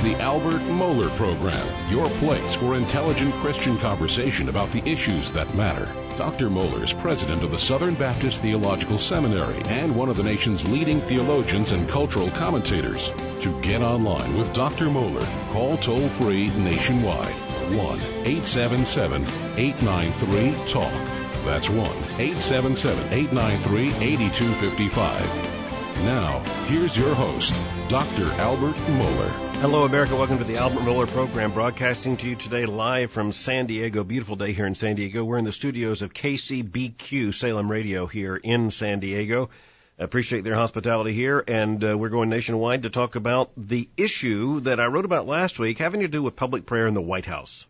the Albert Mohler Program, your place for intelligent Christian conversation about the issues that matter. Dr. Mohler is president of the Southern Baptist Theological Seminary and one of the nation's leading theologians and cultural commentators. To get online with Dr. Mohler, call toll-free nationwide, 1-877-893-TALK. That's 1-877-893-8255. Now, here's your host, Dr. Albert Mohler. Hello, America. Welcome to the Albert Mohler Program, broadcasting to you today live from San Diego. Beautiful day here in San Diego. We're in the studios of KCBQ Salem Radio here in San Diego. I appreciate their hospitality here, and we're going nationwide to talk about the issue that I wrote about last week having to do with public prayer in the White House.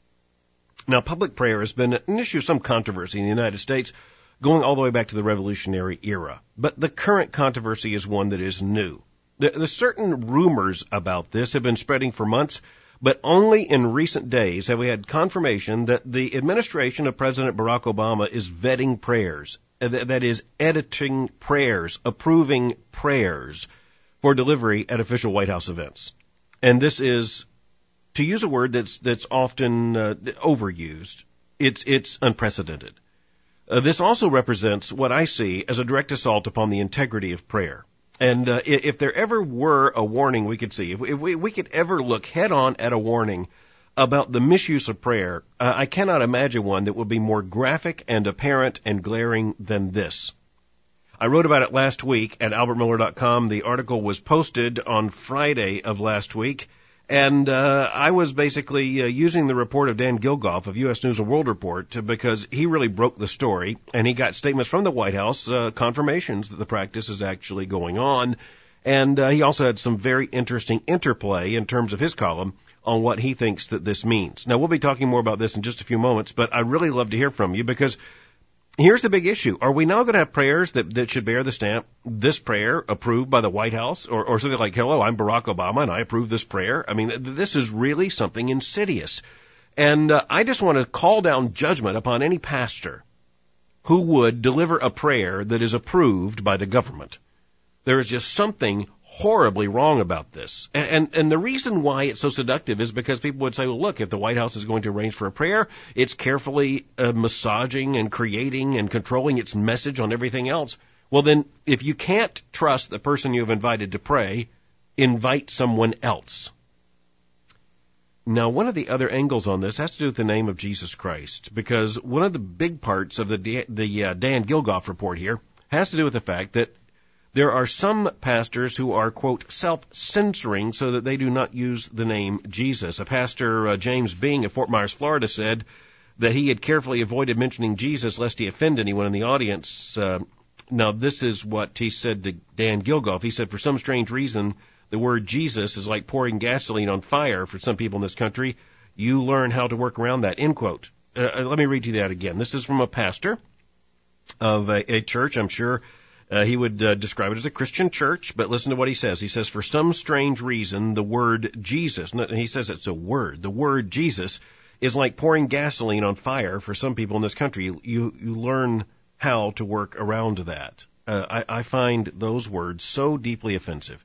Now, public prayer has been an issue of some controversy in the United States, going all the way back to the Revolutionary era. But the current controversy is one that is new. The certain rumors about this have been spreading for months, but only in recent days have we had confirmation that the administration of President Barack Obama is vetting prayers, that is, editing prayers, approving prayers for delivery at official White House events. And this is, to use a word that's often overused, it's unprecedented. This also represents what I see as a direct assault upon the integrity of prayer. And if there ever were a warning we could see, if we could ever look head on at a warning about the misuse of prayer, I cannot imagine one that would be more graphic and apparent and glaring than this. I wrote about it last week at albertmohler.com. The article was posted on Friday of last week. And I was basically using the report of Dan Gilgoff of U.S. News and World Report because he really broke the story, and he got statements from the White House, confirmations that the practice is actually going on. And he also had some very interesting interplay in terms of his column on what he thinks that this means. Now, we'll be talking more about this in just a few moments, but I'd really love to hear from you because here's the big issue. Are we now going to have prayers that should bear the stamp, this prayer approved by the White House, or something like, hello, I'm Barack Obama and I approve this prayer? I mean, this is really something insidious. And I just want to call down judgment upon any pastor who would deliver a prayer that is approved by the government. There is just something horribly wrong about this. And the reason why it's so seductive is because people would say, well, look, if the White House is going to arrange for a prayer, it's carefully massaging and creating and controlling its message on everything else. Well, then, if you can't trust the person you have invited to pray, invite someone else. Now, one of the other angles on this has to do with the name of Jesus Christ, because one of the big parts of the Dan Gilgoff report here has to do with the fact that there are some pastors who are, quote, self-censoring so that they do not use the name Jesus. A pastor, James Bing of Fort Myers, Florida, said that he had carefully avoided mentioning Jesus lest he offend anyone in the audience. Now, this is what he said to Dan Gilgoff. He said, for some strange reason, the word Jesus is like pouring gasoline on fire for some people in this country. You learn how to work around that, end quote. Let me read you that again. This is from a pastor of a church, I'm sure. He would describe it as a Christian church, but listen to what he says. He says, for some strange reason, the word Jesus, and he says it's a word, the word Jesus is like pouring gasoline on fire for some people in this country. You learn how to work around that. I find those words so deeply offensive.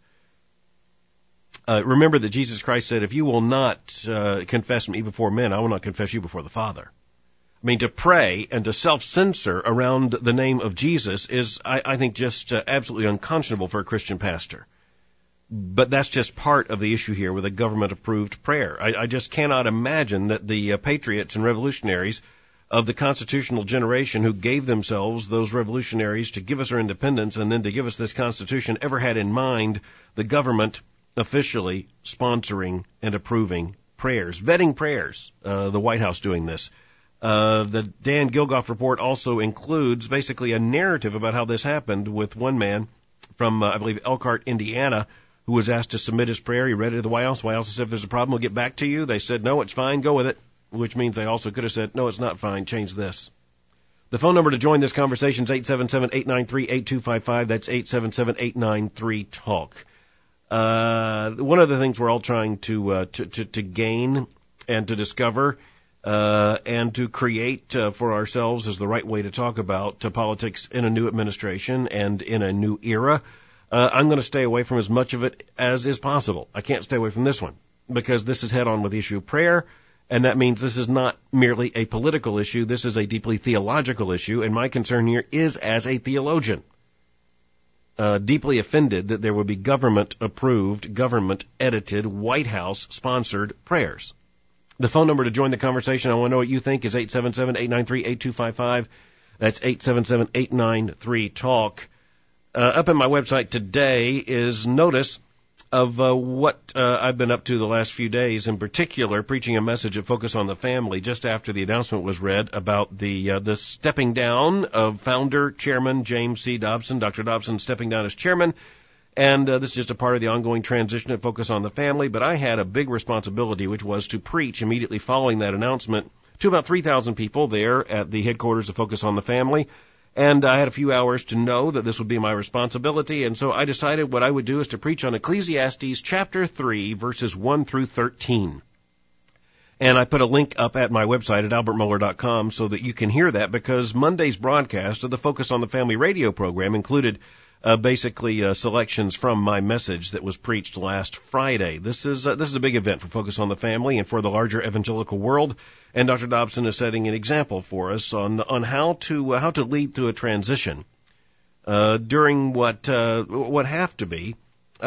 Remember that Jesus Christ said, if you will not confess me before men, I will not confess you before the Father. I mean, to pray and to self-censor around the name of Jesus is, I think, just absolutely unconscionable for a Christian pastor. But that's just part of the issue here with a government-approved prayer. I just cannot imagine that the patriots and revolutionaries of the constitutional generation who gave themselves, those revolutionaries, to give us our independence and then to give us this Constitution ever had in mind the government officially sponsoring and approving prayers, vetting prayers, the White House doing this. The Dan Gilgoff report also includes basically a narrative about how this happened with one man from, I believe, Elkhart, Indiana, who was asked to submit his prayer. He read it to the White House. The White House said, if there's a problem, we'll get back to you. They said, no, it's fine, go with it, which means they also could have said, no, it's not fine, change this. The phone number to join this conversation is 877-893-8255. That's 877-893-TALK. One of the things we're all trying to gain and to discover and to create for ourselves is the right way to talk about politics in a new administration and in a new era. I'm going to stay away from as much of it as is possible. I can't stay away from this one. because this is head-on with the issue of prayer, and that means this is not merely a political issue. This is a deeply theological issue, and my concern here is as a theologian. Deeply offended that there would be government-approved, government-edited, White House-sponsored prayers. The phone number to join the conversation, I want to know what you think, is 877-893-8255. That's 877-893-TALK. Up on my website today is notice of what I've been up to the last few days, in particular preaching a message at Focus on the Family just after the announcement was read about the stepping down of founder, chairman James C. Dobson, Dr. Dobson stepping down as chairman. And this is just a part of the ongoing transition at Focus on the Family. But I had a big responsibility, which was to preach immediately following that announcement to about 3,000 people there at the headquarters of Focus on the Family. And I had a few hours to know that this would be my responsibility, and so I decided what I would do is to preach on Ecclesiastes chapter 3, verses 1 through 13. And I put a link up at my website at albertmoeller.com so that you can hear that, because Monday's broadcast of the Focus on the Family radio program included basically selections from my message that was preached last Friday. This is a big event for Focus on the Family and for the larger evangelical world. And Dr. Dobson is setting an example for us on how to lead through a transition during what have to be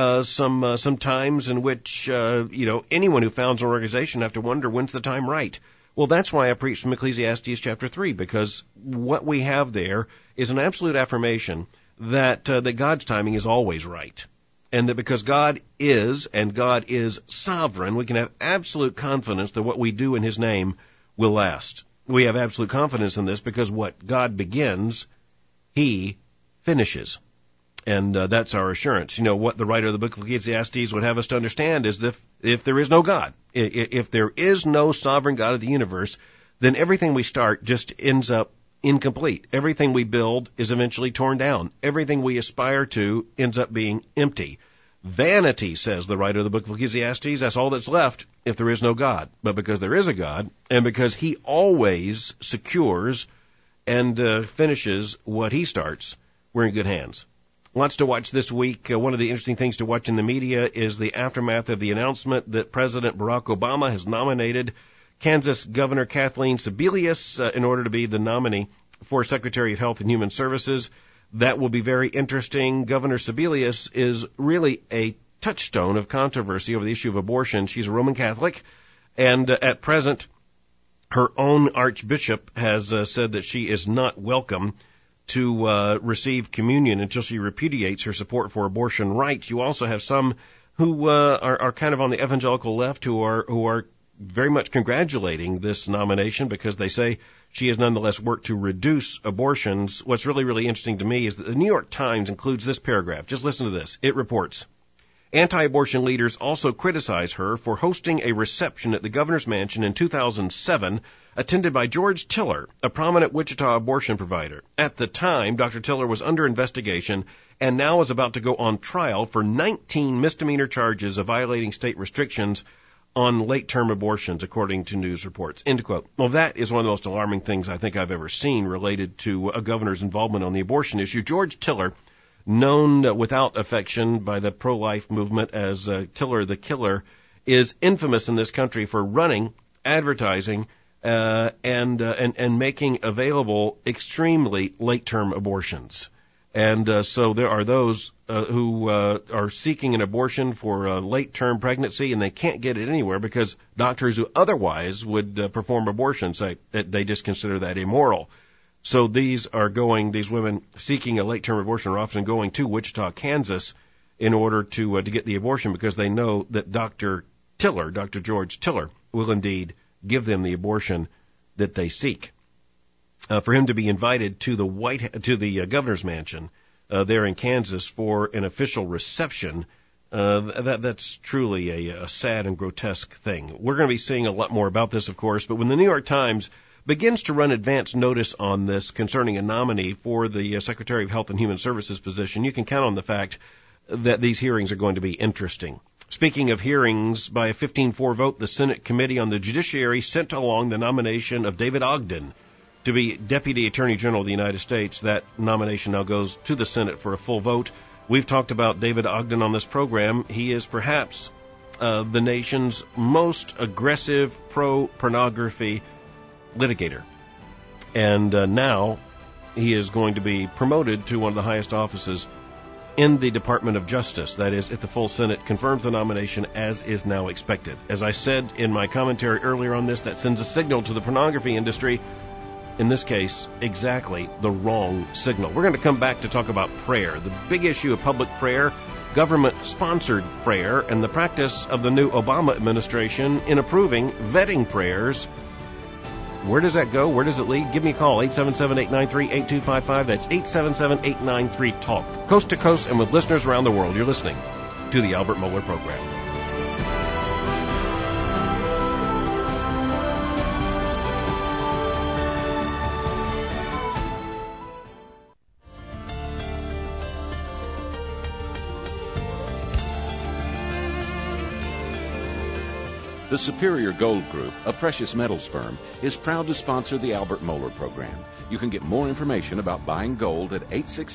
some times in which anyone who founds an organization have to wonder when's the time right. Well, that's why I preached from Ecclesiastes chapter 3, because what we have there is an absolute affirmation that God's timing is always right. And that because God is sovereign, we can have absolute confidence that what we do in His name will last. We have absolute confidence in this because what God begins, He finishes. And that's our assurance. What the writer of the book of Ecclesiastes would have us to understand is if there is no God, if there is no sovereign God of the universe, then everything we start just ends up incomplete. Everything we build is eventually torn down. Everything we aspire to ends up being empty. Vanity, says the writer of the book of Ecclesiastes, that's all that's left if there is no God. But because there is a God, and because He always secures and finishes what He starts, we're in good hands. Lots to watch this week. One of the interesting things to watch in the media is the aftermath of the announcement that President Barack Obama has nominated Kansas Governor Kathleen Sebelius in order to be the nominee for Secretary of Health and Human Services. That will be very interesting. Governor Sebelius is really a touchstone of controversy over the issue of abortion. She's a Roman Catholic, and at present, her own archbishop has said that she is not welcome to receive communion until she repudiates her support for abortion rights. You also have some who are kind of on the evangelical left who are very much congratulating this nomination because they say she has nonetheless worked to reduce abortions. What's really, really interesting to me is that the New York Times includes this paragraph. Just listen to this. It reports, anti-abortion leaders also criticize her for hosting a reception at the governor's mansion in 2007, attended by George Tiller, a prominent Wichita abortion provider. At the time, Dr. Tiller was under investigation and now is about to go on trial for 19 misdemeanor charges of violating state restrictions on late-term abortions, according to news reports. End quote. Well, that is one of the most alarming things I think I've ever seen related to a governor's involvement on the abortion issue. George Tiller, known without affection by the pro-life movement as Tiller the Killer, is infamous in this country for running, advertising, and making available extremely late-term abortions. And so there are those who are seeking an abortion for a late-term pregnancy, and they can't get it anywhere because doctors who otherwise would perform abortions say that they just consider that immoral. So these women seeking a late-term abortion are often going to Wichita, Kansas, in order to get the abortion because they know that Dr. George Tiller, will indeed give them the abortion that they seek. For him to be invited to the governor's mansion there in Kansas for an official reception, that's truly a sad and grotesque thing. We're going to be seeing a lot more about this, of course, but when the New York Times begins to run advance notice on this concerning a nominee for the Secretary of Health and Human Services position, you can count on the fact that these hearings are going to be interesting. Speaking of hearings, by a 15-4 vote, the Senate Committee on the Judiciary sent along the nomination of David Ogden to be Deputy Attorney General of the United States. That nomination now goes to the Senate for a full vote. We've talked about David Ogden on this program. He is perhaps the nation's most aggressive pro-pornography litigator. And now he is going to be promoted to one of the highest offices in the Department of Justice. That is, if the full Senate confirms the nomination, as is now expected. As I said in my commentary earlier on this, that sends a signal to the pornography industry, in this case, exactly the wrong signal. We're going to come back to talk about prayer, the big issue of public prayer, government-sponsored prayer, and the practice of the new Obama administration in approving vetting prayers. Where does that go? Where does it lead? Give me a call, 877-893-8255. That's 877-893-TALK. Coast to coast and with listeners around the world, you're listening to the Albert Mohler Program. The Superior Gold Group, a precious metals firm, is proud to sponsor the Albert Mohler Program. You can get more information about buying gold at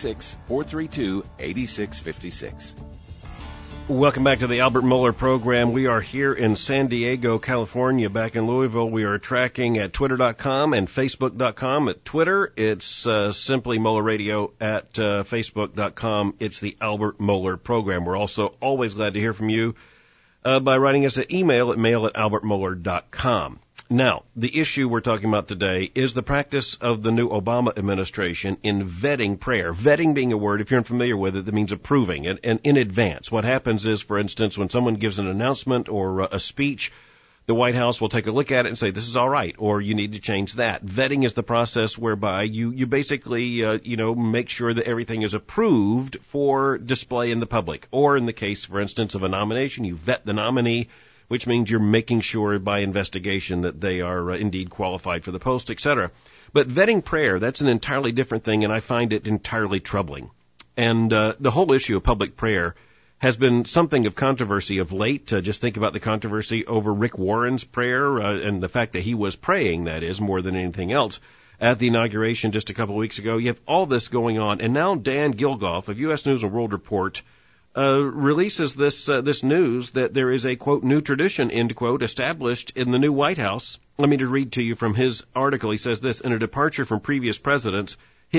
866-432-8656. Welcome back to the Albert Mohler Program. We are here in San Diego, California. Back in Louisville, we are tracking at Twitter.com and Facebook.com. At Twitter, it's simply Mohler Radio. At Facebook.com, it's the Albert Mohler Program. We're also always glad to hear from you by writing us an email at mail@albertmohler.com. Now, the issue we're talking about today is the practice of the new Obama administration in vetting prayer. Vetting being a word, if you're unfamiliar with it, that means approving and in advance. What happens is, for instance, when someone gives an announcement or a speech, the White House will take a look at it and say, this is all right, or you need to change that. Vetting is the process whereby you basically, make sure that everything is approved for display in the public. Or in the case, for instance, of a nomination, you vet the nominee, which means you're making sure by investigation that they are indeed qualified for the post, etc. But vetting prayer, that's an entirely different thing, and I find it entirely troubling. And the whole issue of public prayer has been something of controversy of late. Just think about the controversy over Rick Warren's prayer and the fact that he was praying, that is, more than anything else, at the inauguration just a couple of weeks ago. You have all this going on, and now Dan Gilgoff of U.S. News and World Report releases this news that there is a, quote, new tradition, end quote, established in the new White House. Let me just read to you from his article. He says this: in a departure from previous presidents,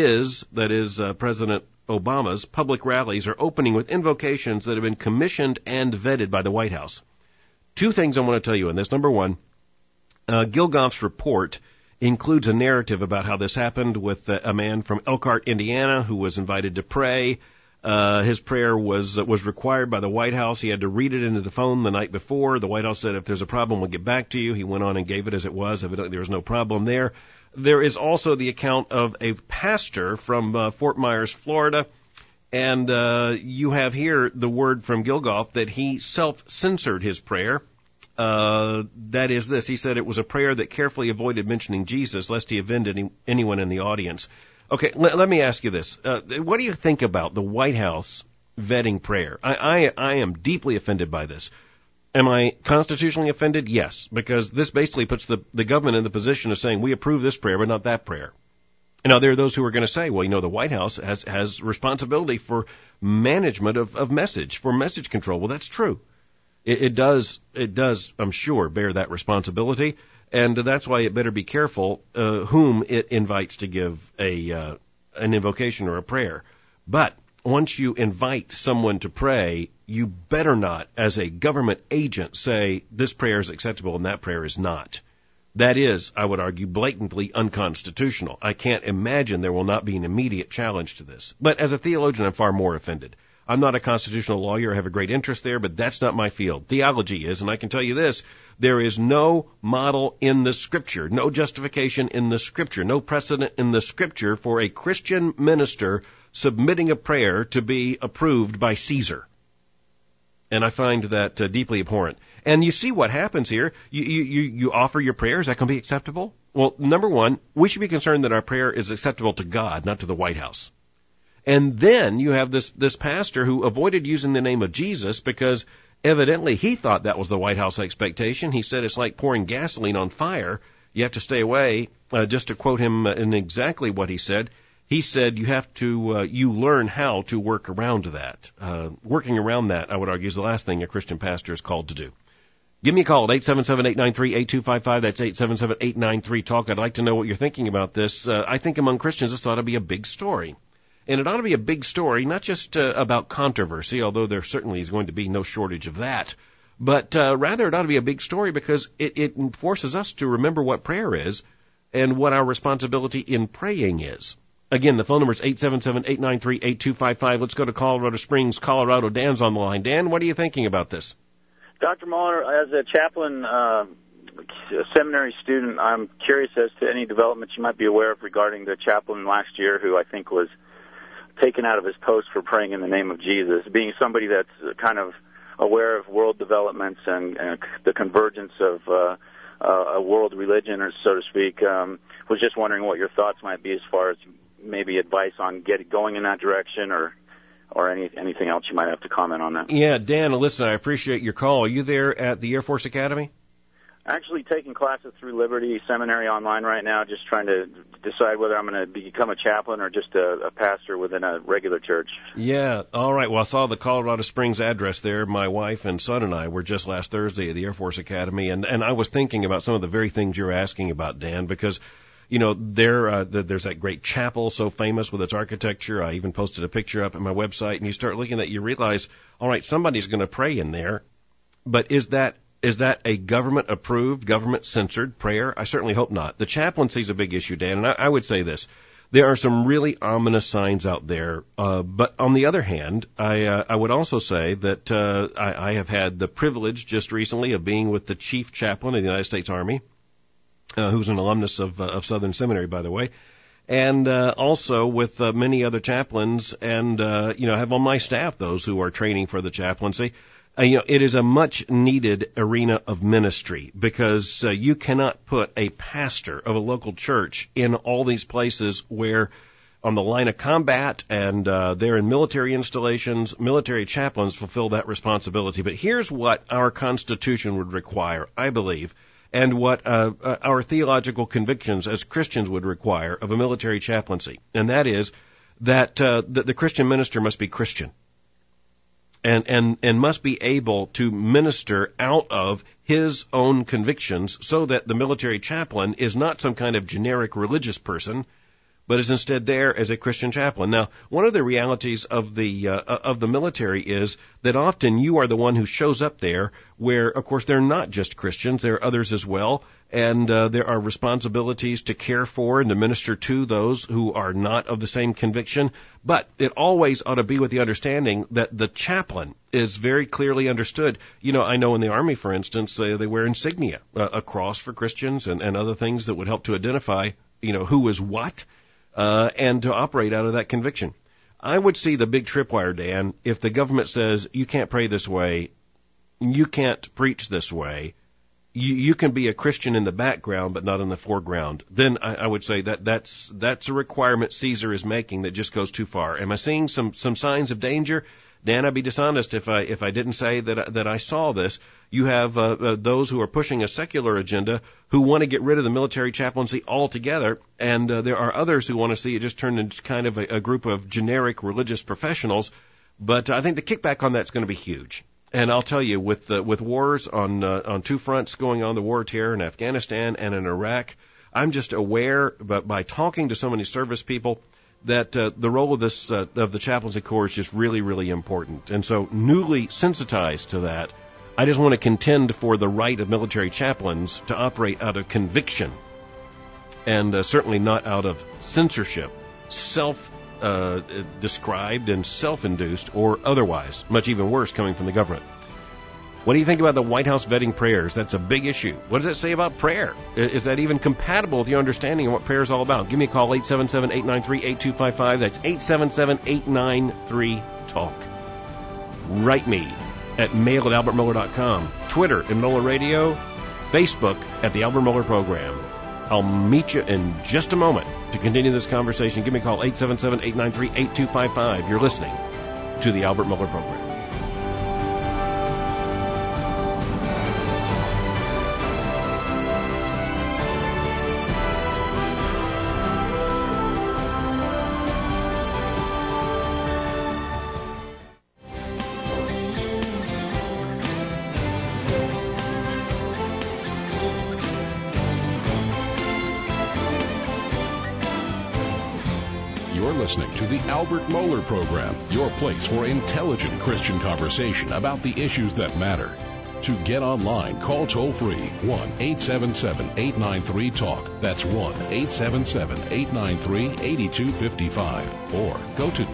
President Obama's public rallies are opening with invocations that have been commissioned and vetted by the White House. Two things I want to tell you in this. Number one, Gilgoff's report includes a narrative about how this happened with a man from Elkhart, Indiana, who was invited to pray. His prayer was required by the White House. He had to read it into the phone the night before. The White House said, if there's a problem, we'll get back to you. He went on and gave it as it was. Evidently, there was no problem there. There is also the account of a pastor from Fort Myers, Florida, and you have here the word from Gilgoff that he self-censored his prayer. That is this. He said it was a prayer that carefully avoided mentioning Jesus, lest he offended anyone in the audience. Okay, let me ask you this. What do you think about the White House vetting prayer? I am deeply offended by this. Am I constitutionally offended? Yes, because this basically puts the government in the position of saying, we approve this prayer, but not that prayer. Now, there are those who are going to say, well, the White House has responsibility for management of message, for message control. Well, that's true. It does, I'm sure, bear that responsibility, and that's why it better be careful whom it invites to give an invocation or a prayer. But once you invite someone to pray, you better not, as a government agent, say this prayer is acceptable and that prayer is not. That is, I would argue, blatantly unconstitutional. I can't imagine there will not be an immediate challenge to this. But as a theologian, I'm far more offended. I'm not a constitutional lawyer. I have a great interest there, but that's not my field. Theology is, and I can tell you this, there is no model in the Scripture, no justification in the Scripture, no precedent in the Scripture for a Christian minister submitting a prayer to be approved by Caesar. And I find that deeply abhorrent. And you see what happens here. You offer your prayer. Is that going to be acceptable? Well, number one, we should be concerned that our prayer is acceptable to God, not to the White House. And then you have this pastor who avoided using the name of Jesus because evidently he thought that was the White House expectation. He said it's like pouring gasoline on fire. You have to stay away. Just to quote him in exactly what he said, he said you have to, you learn how to work around that. Working around that, I would argue, is the last thing a Christian pastor is called to do. Give me a call at 877-893-8255. That's 877-893-TALK. I'd like to know what you're thinking about this. I think among Christians this ought to be a big story. And it ought to be a big story, not just about controversy, although there certainly is going to be no shortage of that, but rather it ought to be a big story because it forces us to remember what prayer is and what our responsibility in praying is. Again, the phone number is 877-893-8255. Let's go to Colorado Springs, Colorado. Dan's on the line. Dan, what are you thinking about this? Dr. Mohler, as a chaplain, seminary student, I'm curious as to any developments you might be aware of regarding the chaplain last year who I think was taken out of his post for praying in the name of Jesus. Being somebody that's kind of aware of world developments and the convergence of a world religion, or so to speak, was just wondering what your thoughts might be as far as maybe advice on going in that direction or anything else you might have to comment on that. Yeah, Dan, listen, I appreciate your call. Are you there at the Air Force Academy? Actually taking classes through Liberty Seminary online right now, just trying to decide whether I'm going to become a chaplain or just a pastor within a regular church. Yeah, all right. Well, I saw the Colorado Springs address there. My wife and son and I were just last Thursday at the Air Force Academy, and I was thinking about some of the very things you're asking about, Dan, because you know, there's that great chapel so famous with its architecture. I even posted a picture up at my website, and you start looking at it, you realize, all right, somebody's going to pray in there, but is that a government-approved, government-censored prayer? I certainly hope not. The chaplaincy is a big issue, Dan, and I would say this. There are some really ominous signs out there, but on the other hand, I would also say that I have had the privilege just recently of being with the chief chaplain of the United States Army, who's an alumnus of Southern Seminary, by the way, and also with many other chaplains, and have on my staff those who are training for the chaplaincy. It is a much needed arena of ministry because you cannot put a pastor of a local church in all these places where on the line of combat and they're in military installations, military chaplains fulfill that responsibility. But here's what our Constitution would require, I believe, and what our theological convictions as Christians would require of a military chaplaincy, and that is that the Christian minister must be Christian. And must be able to minister out of his own convictions so that the military chaplain is not some kind of generic religious person, but is instead there as a Christian chaplain. Now, one of the realities of the military is that often you are the one who shows up there where, of course, they're not just Christians, there are others as well, and there are responsibilities to care for and to minister to those who are not of the same conviction. But it always ought to be with the understanding that the chaplain is very clearly understood. I know in the Army, for instance, they wear insignia, a cross for Christians and other things that would help to identify, who is what. And to operate out of that conviction. I would see the big tripwire, Dan, if the government says you can't pray this way, you can't preach this way, you can be a Christian in the background but not in the foreground. Then I would say that's a requirement Caesar is making that just goes too far. Am I seeing some signs of danger? Dan, I'd be dishonest if I didn't say that I saw this. You have those who are pushing a secular agenda who want to get rid of the military chaplaincy altogether, and there are others who want to see it just turned into kind of a group of generic religious professionals. But I think the kickback on that's going to be huge. And I'll tell you, with wars on two fronts going on, the war of terror in Afghanistan and in Iraq, I'm just aware, but by talking to so many service people, that the role of the chaplaincy corps is just really, really important. And so newly sensitized to that, I just want to contend for the right of military chaplains to operate out of conviction and certainly not out of censorship, self-described and self-induced or otherwise, much even worse coming from the government. What do you think about the White House vetting prayers? That's a big issue. What does that say about prayer? Is that even compatible with your understanding of what prayer is all about? Give me a call, 877-893-8255. That's 877-893-TALK. Write me at mail@albertmiller.com, Twitter at Miller Radio, Facebook at The Albert Miller Program. I'll meet you in just a moment to continue this conversation. Give me a call, 877-893-8255. You're listening to The Albert Miller Program. listening to the Albert Mohler Program, your place for intelligent Christian conversation about the issues that matter. To get online, call toll-free 1-877-893-TALK. That's 1-877-893-8255. Or go to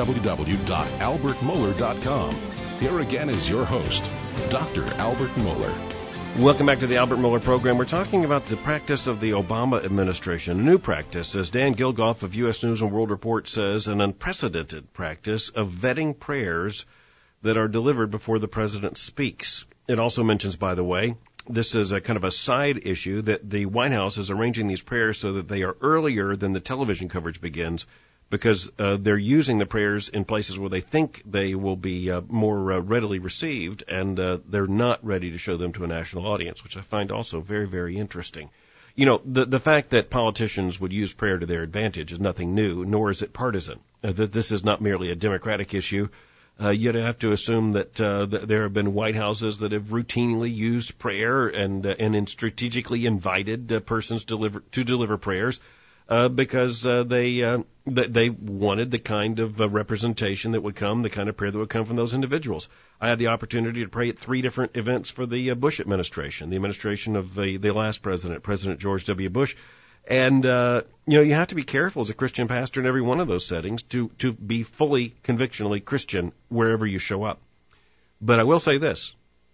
www.albertmohler.com. Here again is your host, Dr. Albert Mohler. Welcome back to the Albert Mohler Program. We're talking about the practice of the Obama administration, a new practice, as Dan Gilgoff of U.S. News and World Report says, an unprecedented practice of vetting prayers that are delivered before the president speaks. It also mentions, by the way, this is a kind of a side issue, that the White House is arranging these prayers so that they are earlier than the television coverage begins, because they're using the prayers in places where they think they will be more readily received, and they're not ready to show them to a national audience, which I find also very, very interesting. You know, the fact that politicians would use prayer to their advantage is nothing new, nor is it partisan. That this is not merely a Democratic issue. You'd have to assume that there have been White Houses that have routinely used prayer and strategically invited persons to deliver prayers. Because they wanted the kind of representation that would come, the kind of prayer that would come from those individuals. I had the opportunity to pray at 3 different events for the Bush administration, the administration of the last president, President George W. Bush. And, you have to be careful as a Christian pastor in every one of those settings to be fully convictionally Christian wherever you show up. But I will say this,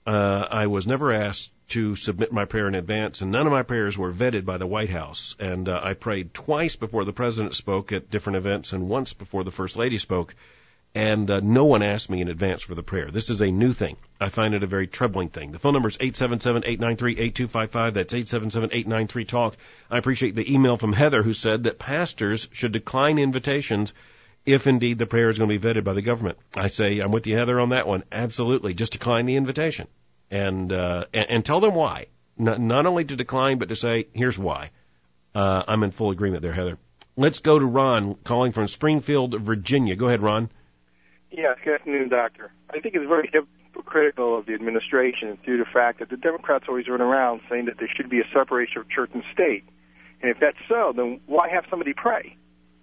I was never asked to submit my prayer in advance, and none of my prayers were vetted by the White House. And I prayed twice before the president spoke at different events and once before the First Lady spoke, and no one asked me in advance for the prayer. This is a new thing. I find it a very troubling thing. The phone number is 877-893-8255. That's 877-893-TALK. I appreciate the email from Heather, who said that pastors should decline invitations if indeed the prayer is going to be vetted by the government. I say I'm with you, Heather, on that one. Absolutely. Just decline the invitation. And tell them why. Not only to decline, but to say, here's why. I'm in full agreement there, Heather. Let's go to Ron, calling from Springfield, Virginia. Go ahead, Ron. Yes, good afternoon, Doctor. I think it's very hypocritical of the administration due to the fact that the Democrats always run around saying that there should be a separation of church and state. And if that's so, then why have somebody pray?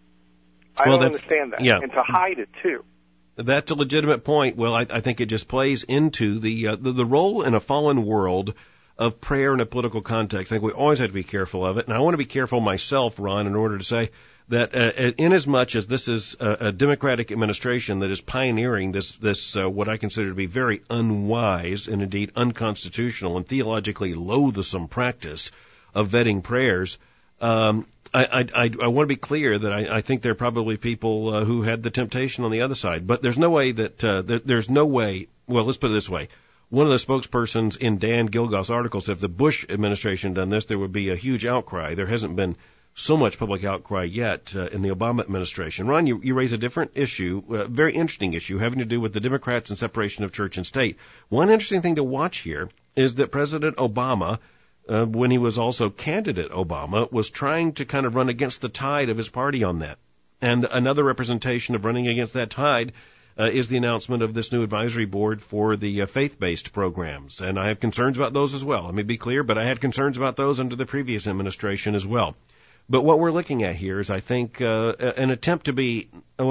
I don't understand that. Yeah. And to hide it, too. That's a legitimate point. Well, I think it just plays into the role in a fallen world of prayer in a political context. I think we always have to be careful of it. And I want to be careful myself, Ron, in order to say that inasmuch as this is a Democratic administration that is pioneering this what I consider to be very unwise and indeed unconstitutional and theologically loathsome practice of vetting prayers, I want to be clear that I think there are probably people who had the temptation on the other side. But there's no way that there's no way. Well, let's put it this way. One of the spokespersons in Dan Gilgoff's article said if the Bush administration had done this, there would be a huge outcry. There hasn't been so much public outcry yet in the Obama administration. Ron, you raise a different issue, a very interesting issue, having to do with the Democrats and separation of church and state. One interesting thing to watch here is that President Obama, when he was also candidate Obama, was trying to kind of run against the tide of his party on that. And another representation of running against that tide is the announcement of this new advisory board for the faith-based programs. And I have concerns about those as well. Let me be clear, but I had concerns about those under the previous administration as well. But what we're looking at here is, I think, an attempt to be,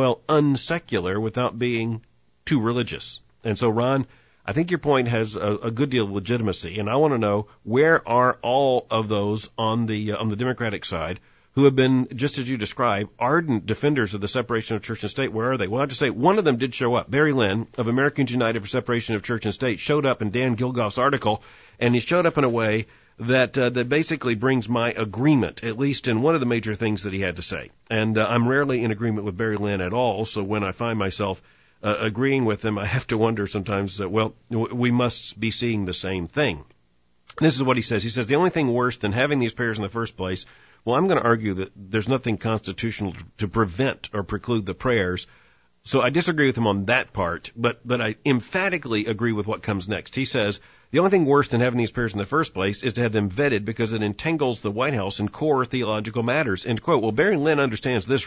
unsecular without being too religious. And so, Ron, I think your point has a good deal of legitimacy, and I want to know, where are all of those on the Democratic side who have been, just as you describe, ardent defenders of the separation of church and state? Where are they? Well, I have to say, one of them did show up. Barry Lynn of Americans United for Separation of Church and State showed up in Dan Gilgoff's article, and he showed up in a way that basically brings my agreement, at least in one of the major things that he had to say. And I'm rarely in agreement with Barry Lynn at all, so when I find myself agreeing with him, I have to wonder sometimes that, we must be seeing the same thing. This is what he says. He says, the only thing worse than having these prayers in the first place, I'm going to argue that there's nothing constitutional to prevent or preclude the prayers. So I disagree with him on that part, but I emphatically agree with what comes next. He says, the only thing worse than having these prayers in the first place is to have them vetted because it entangles the White House in core theological matters. End quote. Well, Barry Lynn understands this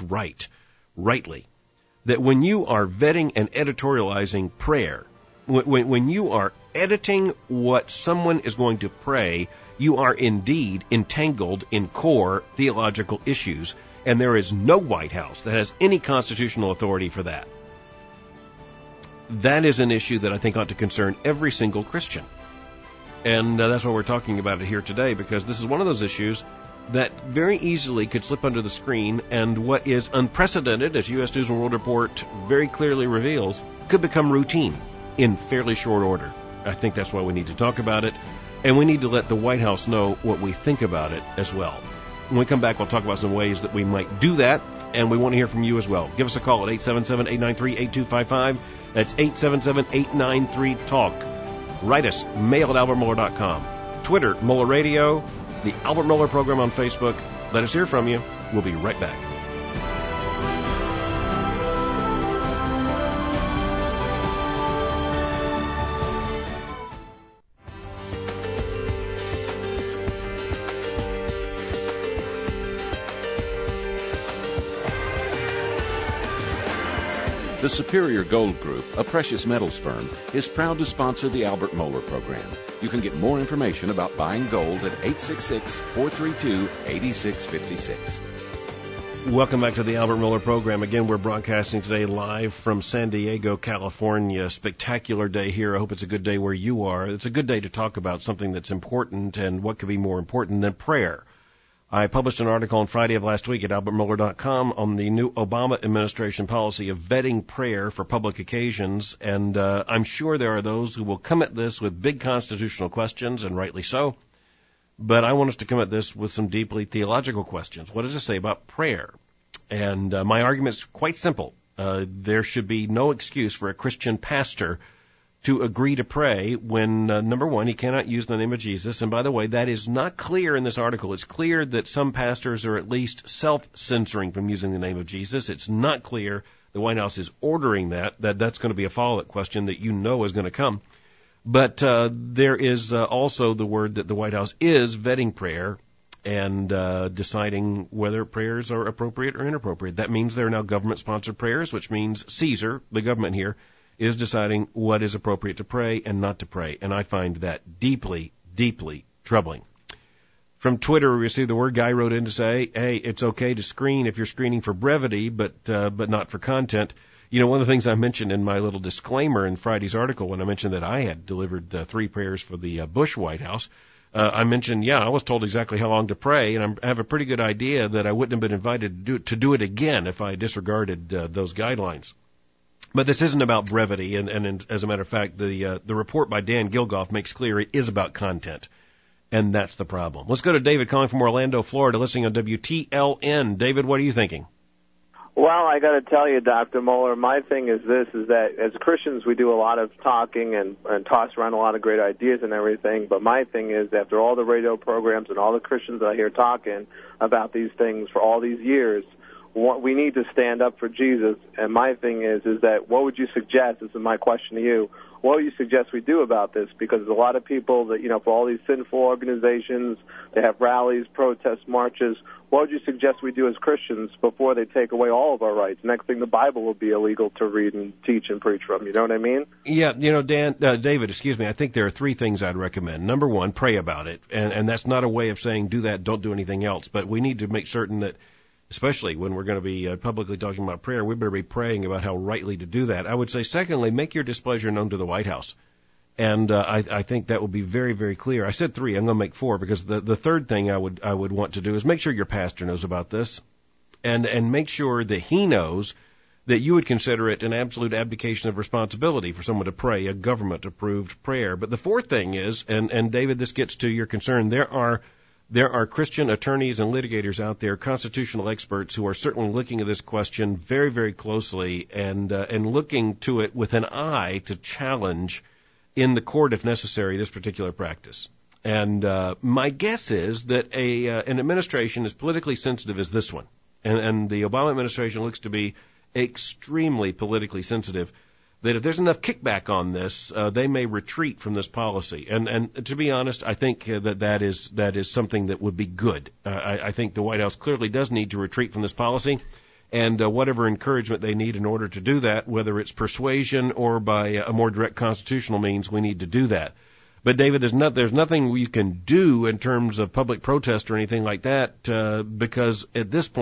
rightly, that when you are vetting and editorializing prayer, when you are editing what someone is going to pray, you are indeed entangled in core theological issues. and there is no White House that has any constitutional authority for that. That is an issue that I think ought to concern every single Christian. And that's why we're talking about it here today, because this is one of those issues that very easily could slip under the screen, and what is unprecedented, as U.S. News and World Report very clearly reveals, could become routine in fairly short order. I think that's why we need to talk about it, and we need to let the White House know what we think about it as well. When we come back, we'll talk about some ways that we might do that, and we want to hear from you as well. Give us a call at 877-893-8255. That's 877-893-TALK. Write us, mail at albertmoeller.com. Twitter, Moeller Radio, the Albert Moeller Program on Facebook. Let us hear from you. We'll be right back. The Superior Gold Group, a precious metals firm, is proud to sponsor the Albert Moeller Program. You can get more information about buying gold at 866-432-8656. Welcome back to the Albert Moeller Program. Again, we're broadcasting today live from San Diego, California. Spectacular day here. I hope it's a good day where you are. It's a good day to talk about something that's important, and what could be more important than prayer. I published an article on Friday of last week at albertmoeller.com on the new Obama administration policy of vetting prayer for public occasions, and I'm sure there are those who will come at this with big constitutional questions, and rightly so, but I want us to come at this with some deeply theological questions. What does it say about prayer? And my argument is quite simple. There should be no excuse for a Christian pastor to agree to pray when, number one, he cannot use the name of Jesus. And by the way, that is not clear in this article. It's clear that some pastors are at least self-censoring from using the name of Jesus. It's not clear the White House is ordering that's going to be a follow-up question that you know is going to come. But there is also the word that the White House is vetting prayer and deciding whether prayers are appropriate or inappropriate. That means there are now government-sponsored prayers, which means Caesar, the government here, is deciding what is appropriate to pray and not to pray. And I find that deeply, deeply troubling. From Twitter, we received the word guy wrote in to say, hey, it's okay to screen if you're screening for brevity, but not for content. You know, one of the things I mentioned in my little disclaimer in Friday's article, when I mentioned that I had delivered 3 prayers for the Bush White House, I mentioned, I was told exactly how long to pray, and I have a pretty good idea that I wouldn't have been invited to do it again if I disregarded those guidelines. But this isn't about brevity, and as a matter of fact, the report by Dan Gilgoff makes clear it is about content, and that's the problem. Let's go to David calling from Orlando, Florida, listening on WTLN. David, what are you thinking? Well, I got to tell you, Dr. Moeller, my thing is this, is that as Christians we do a lot of talking and toss around a lot of great ideas and everything, but my thing is after all the radio programs and all the Christians I hear talking about these things for all these years, we need to stand up for Jesus, and my thing is that what would you suggest, this is my question to you, what would you suggest we do about this? Because there's a lot of people that, for all these sinful organizations, they have rallies, protests, marches. What would you suggest we do as Christians before they take away all of our rights? Next thing, the Bible will be illegal to read and teach and preach from. You know what I mean? Yeah, David, I think there are 3 things I'd recommend. Number one, pray about it. And that's not a way of saying do that, don't do anything else. But we need to make certain that, especially when we're going to be publicly talking about prayer, we better be praying about how rightly to do that. I would say, secondly, make your displeasure known to the White House. And I think that will be very, very clear. I said 3. I'm going to make 4 because the third thing I would want to do is make sure your pastor knows about this and make sure that he knows that you would consider it an absolute abdication of responsibility for someone to pray a government-approved prayer. But the fourth thing is, and David, this gets to your concern, there are Christian attorneys and litigators out there, constitutional experts, who are certainly looking at this question very, very closely and looking to it with an eye to challenge in the court, if necessary, this particular practice. And my guess is that an administration as politically sensitive as this one, and the Obama administration looks to be extremely politically sensitive, that if there's enough kickback on this, they may retreat from this policy. And to be honest, I think that is something that would be good. I think the White House clearly does need to retreat from this policy, and whatever encouragement they need in order to do that, whether it's persuasion or by a more direct constitutional means, we need to do that. But David, there's nothing we can do in terms of public protest or anything like that, because at this point,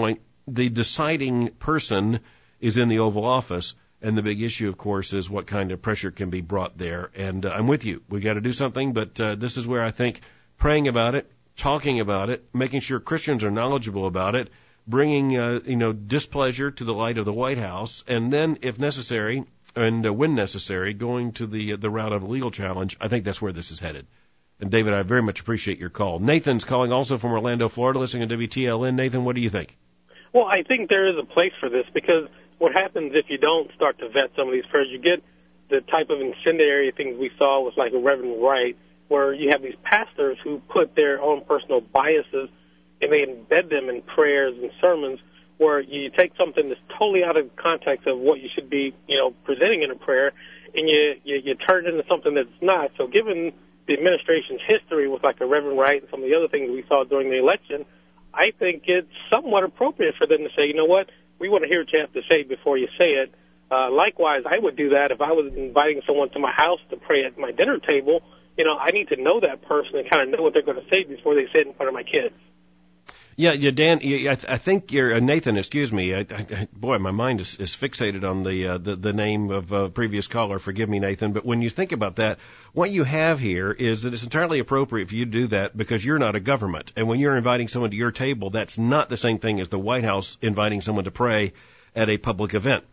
the deciding person is in the Oval Office, and the big issue, of course, is what kind of pressure can be brought there. And I'm with you. We've got to do something, but this is where I think praying about it, talking about it, making sure Christians are knowledgeable about it, bringing displeasure to the light of the White House, and then, if necessary, and when necessary, going to the route of a legal challenge. I think that's where this is headed. And David, I very much appreciate your call. Nathan's calling also from Orlando, Florida, listening to WTLN. Nathan, what do you think? Well, I think there is a place for this, because what happens if you don't start to vet some of these prayers, you get the type of incendiary things we saw with like a Reverend Wright, where you have these pastors who put their own personal biases and they embed them in prayers and sermons, where you take something that's totally out of context of what you should be, presenting in a prayer, and you turn it into something that's not. So given the administration's history with like a Reverend Wright and some of the other things we saw during the election, I think it's somewhat appropriate for them to say, you know what, we want to hear what you have to say before you say it. Likewise, I would do that if I was inviting someone to my house to pray at my dinner table. I need to know that person and kind of know what they're going to say before they say it in front of my kids. Yeah, Dan, I think you're Nathan. Excuse me. Boy, my mind is fixated on the name of a previous caller. Forgive me, Nathan. But when you think about that, what you have here is that it's entirely appropriate for you to do that because you're not a government. And when you're inviting someone to your table, that's not the same thing as the White House inviting someone to pray at a public event.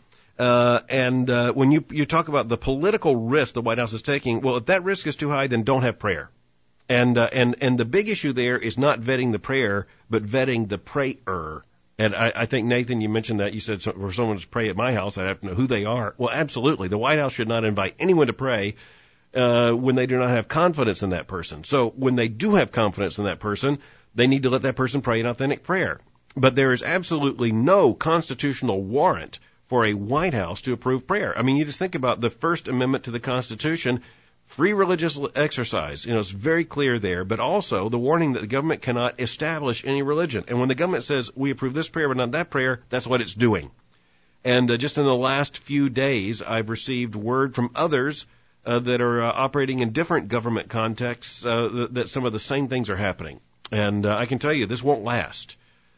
And when you talk about the political risk the White House is taking, well, if that risk is too high, then don't have prayer. And the big issue there is not vetting the prayer, but vetting the prayer. And I think, Nathan, you mentioned that. You said for someone to pray at my house, I'd have to know who they are. Well, absolutely. The White House should not invite anyone to pray when they do not have confidence in that person. So when they do have confidence in that person, they need to let that person pray an authentic prayer. But there is absolutely no constitutional warrant for a White House to approve prayer. I mean, you just think about the First Amendment to the Constitution. Free religious exercise, it's very clear there, but also the warning that the government cannot establish any religion. And when the government says we approve this prayer but not that prayer, that's what it's doing. And just in the last few days, I've received word from others that are operating in different government contexts that some of the same things are happening. And I can tell you, this won't last.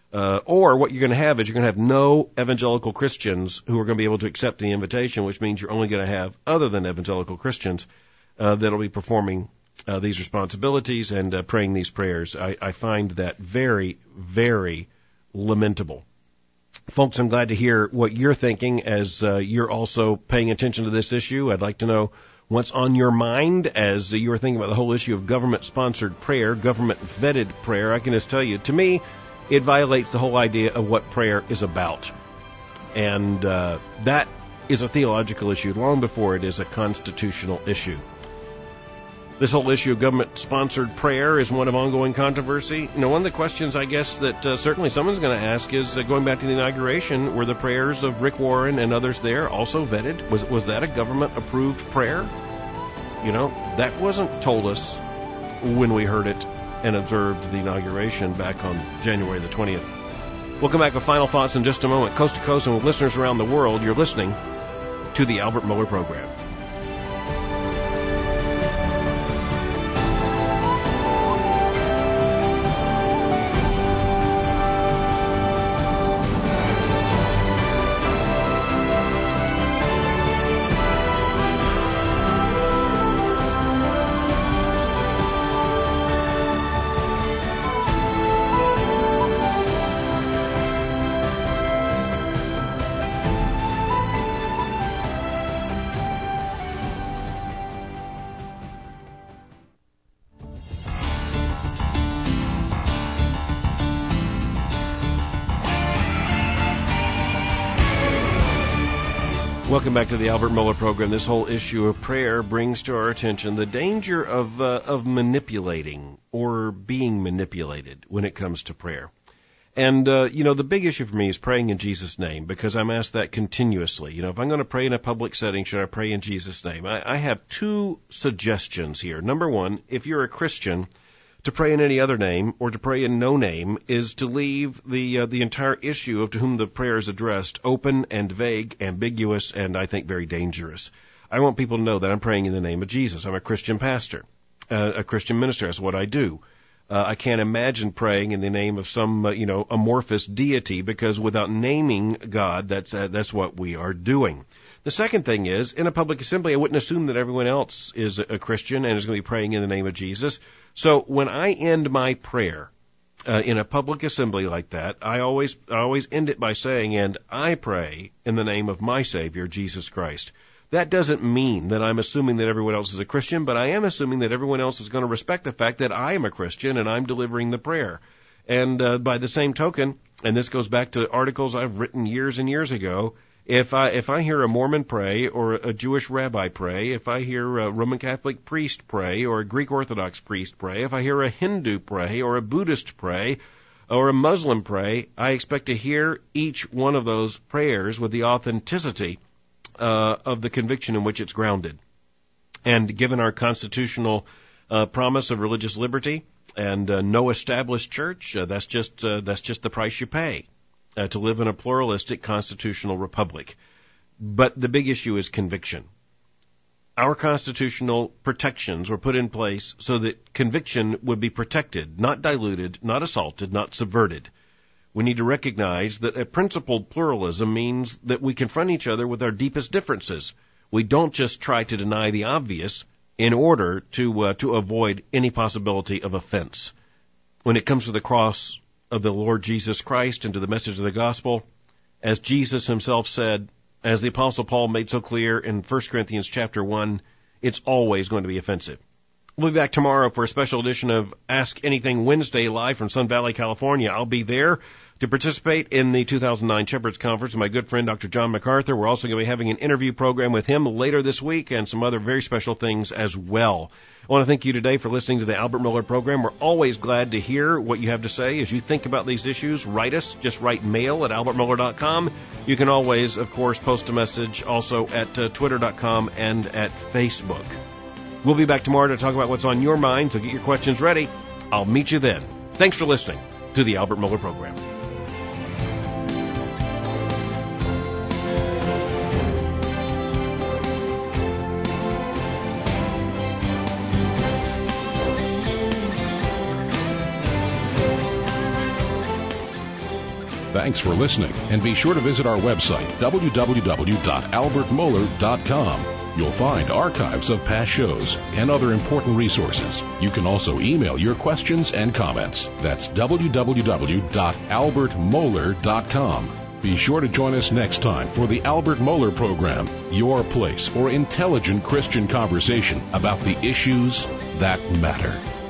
Or what you're going to have is you're going to have no evangelical Christians who are going to be able to accept the invitation, which means you're only going to have other than evangelical Christians that'll be performing these responsibilities and praying these prayers. I find that very, very lamentable. Folks, I'm glad to hear what you're thinking as you're also paying attention to this issue. I'd like to know what's on your mind as you're thinking about the whole issue of government-sponsored prayer, government-vetted prayer. I can just tell you, to me, it violates the whole idea of what prayer is about. And that is a theological issue long before it is a constitutional issue. This whole issue of government-sponsored prayer is one of ongoing controversy. One of the questions, I guess, that certainly someone's going to ask is, going back to the inauguration, were the prayers of Rick Warren and others there also vetted? Was that a government-approved prayer? That wasn't told us when we heard it and observed the inauguration back on January the 20th. We'll come back with final thoughts in just a moment. Coast to coast and with listeners around the world, you're listening to the Albert Mohler Program. Welcome back to the Albert Mohler Program. This whole issue of prayer brings to our attention the danger of manipulating or being manipulated when it comes to prayer. And, the big issue for me is praying in Jesus' name, because I'm asked that continuously. If I'm going to pray in a public setting, should I pray in Jesus' name? I have two suggestions here. Number one, if you're a Christian, to pray in any other name or to pray in no name is to leave the entire issue of to whom the prayer is addressed open and vague, ambiguous, and I think very dangerous. I want people to know that I'm praying in the name of Jesus. I'm a Christian pastor, a Christian minister. That's what I do. I can't imagine praying in the name of some, amorphous deity, because without naming God, that's what we are doing. The second thing is, in a public assembly, I wouldn't assume that everyone else is a Christian and is going to be praying in the name of Jesus. So when I end my prayer in a public assembly like that, I always end it by saying, "And I pray in the name of my Savior, Jesus Christ." That doesn't mean that I'm assuming that everyone else is a Christian, but I am assuming that everyone else is going to respect the fact that I am a Christian and I'm delivering the prayer. And by the same token, and this goes back to articles I've written years and years ago, if I hear a Mormon pray or a Jewish rabbi pray, if I hear a Roman Catholic priest pray or a Greek Orthodox priest pray, if I hear a Hindu pray or a Buddhist pray or a Muslim pray, I expect to hear each one of those prayers with the authenticity of the conviction in which it's grounded. And given our constitutional promise of religious liberty and no established church, that's just the price you pay to live in a pluralistic constitutional republic. But the big issue is conviction. Our constitutional protections were put in place so that conviction would be protected, not diluted, not assaulted, not subverted. We need to recognize that a principled pluralism means that we confront each other with our deepest differences. We don't just try to deny the obvious in order to avoid any possibility of offense. When it comes to the cross of the Lord Jesus Christ and to the message of the gospel, as Jesus himself said, as the Apostle Paul made so clear in 1 Corinthians chapter 1, it's always going to be offensive. We'll be back tomorrow for a special edition of Ask Anything Wednesday live from Sun Valley, California. I'll be there to participate in the 2009 Shepherds Conference with my good friend Dr. John MacArthur. We're also going to be having an interview program with him later this week and some other very special things as well. I want to thank you today for listening to the Albert Miller program. We're always glad to hear what you have to say as you think about these issues. Write us. Just write mail at albertmiller.com. You can always, of course, post a message also at twitter.com and at Facebook. We'll be back tomorrow to talk about what's on your mind, so get your questions ready. I'll meet you then. Thanks for listening to the Albert Miller program. Thanks for listening, and be sure to visit our website, www.albertmoeller.com. You'll find archives of past shows and other important resources. You can also email your questions and comments. That's www.albertmoeller.com. Be sure to join us next time for the Albert Mohler program, your place for intelligent Christian conversation about the issues that matter.